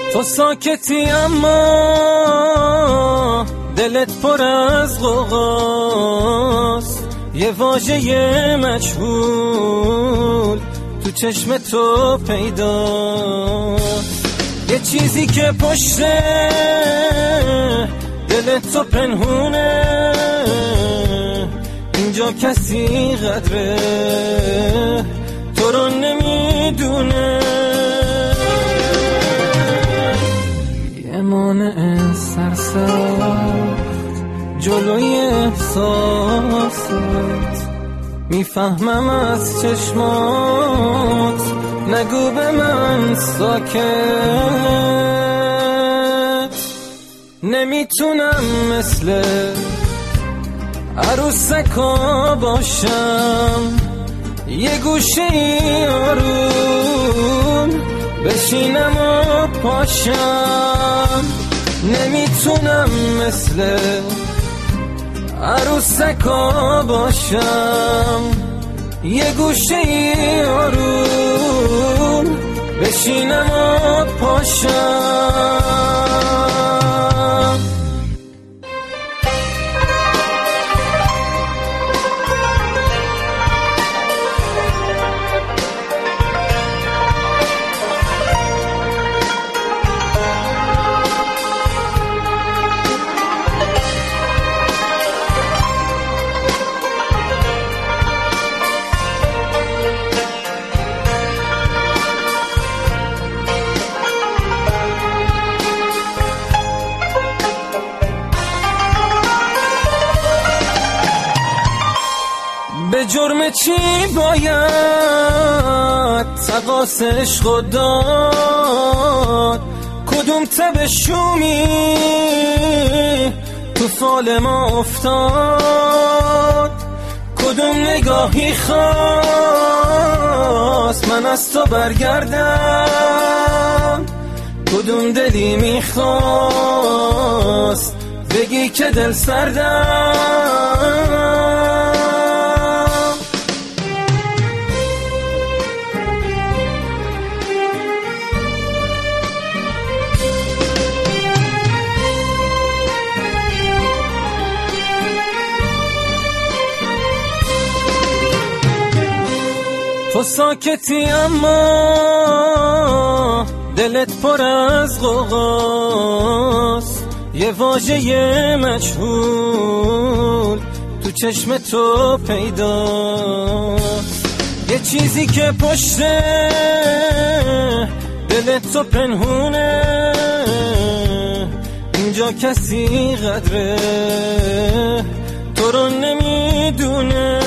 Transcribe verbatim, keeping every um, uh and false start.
تو ساکتی اما دلت پر از غوغاست، یه واژه مجهول تو چشم تو پیداست، یه چیزی که پشت دلت تو پنهونه، اینجا کسی قدره تو رو نمیدونه. یه مانع سرسخت جلوی احساست، میفهمم از چشمات، نگو به من ساکت. نمیتونم مثل عروسکا باشم، یه گوشه ای آروم بشینم و پاشم. نمیتونم مثل عروسکا باشم، یه گوشه ای آروم بشینم و پاشم. به جرم چی باید تقاص عشق داد؟ کدوم تب شومی تو فال ما افتاد؟ کدوم نگاهی خواست من از تو برگردم؟ کدوم دلی میخواست بگی که دل سردم؟ تو ساکتی اما دلت پر از غوغاست، یه واژه مجهول تو چشم تو پیداست، یه چیزی که پشت دلت تو پنهونه، اینجا کسی قدره تو رو نمیدونه.